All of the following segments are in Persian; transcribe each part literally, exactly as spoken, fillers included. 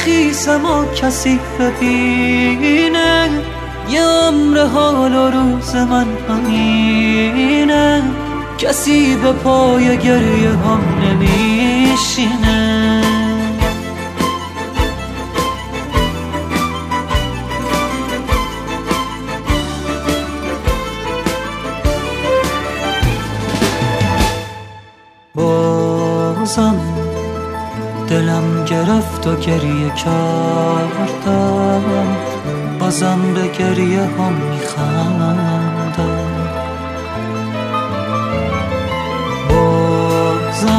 خیسم و کسی ببینه، یه عمر حال و روز من همینه، کسی به پای گریه هم نمیشینه. بازم دلم گرفت و گریه کردم، بازم به گریه هم میخندم. بازم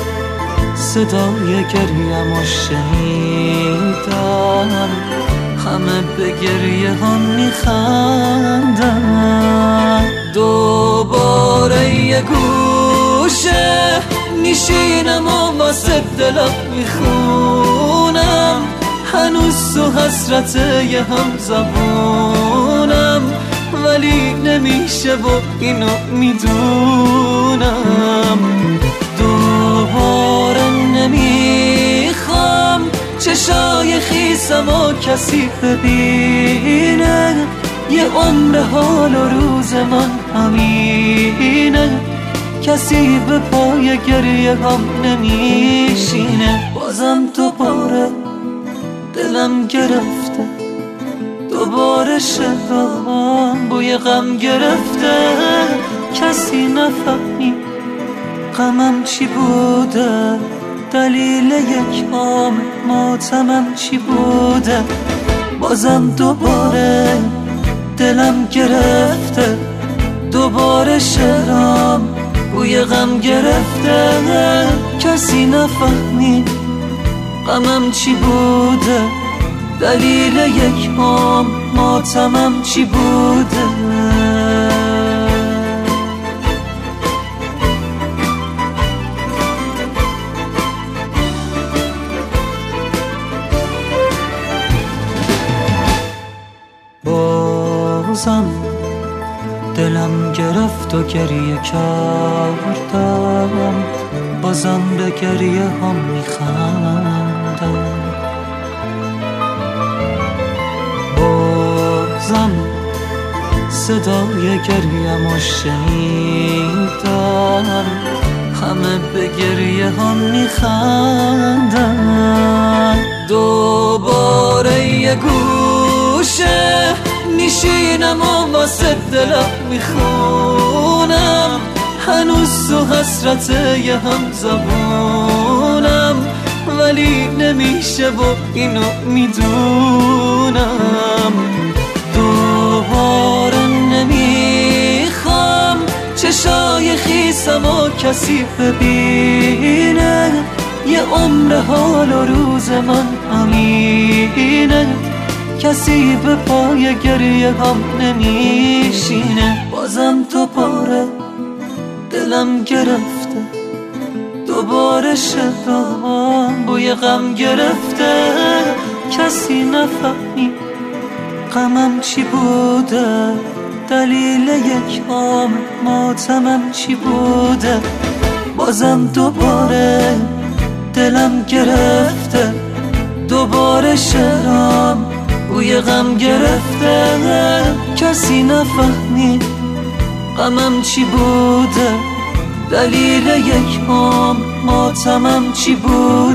صدای گریم و شنیدم، همه به گریه هم میخندم. دوباره یه گوشه میشینم و واسه دلم میخونم، هنوز تو حسرت یه هم زبونم، ولی نمیشه و اینو میدونم. دوباره نمیخوام چشای خیسم و کسی ببینه، یه عمر حال و روز من همینه، کسی به پای گریه هم نمیشینه. بازم دوباره دلم گرفته، دوباره شدم بوی غم گرفته، کسی نفهمید غمم چی بوده، دلیل یک عام ماتمم چی بوده. بازم دوباره دلم گرفته، دوباره شدم بوی غم گرفته، کسی نفهمید غمم چی بوده، دلیل یک عام ماتمم چی بوده. بازم دلم گرفت و گریه کردم، بازم به گریه هم میخندم. بازم صدای گریم و شنیدم، همه به گریه هم میخندم. دوباره یه گوشه میشینم و واسه دلم میخونم، هنوز تو حسرت یه هم زبونم، ولی نمیشه و اینو میدونم. دوباره نمیخوام چشای خیسم و کسی ببینه، یه عمر حال و روز من همینه، کسی به پای گریه هم نمیشینه. بازم دوباره دلم گرفته، دوباره شدم بوی غم گرفته، کسی نفهمید غمم چی بوده، دلیل یک عام ماتمم چی بوده. بازم دوباره دلم گرفته، دوباره شدم بوی غم گرفته، کسی نفهمید غمم چی بوده، دلیل یک عام ماتمم چی بود.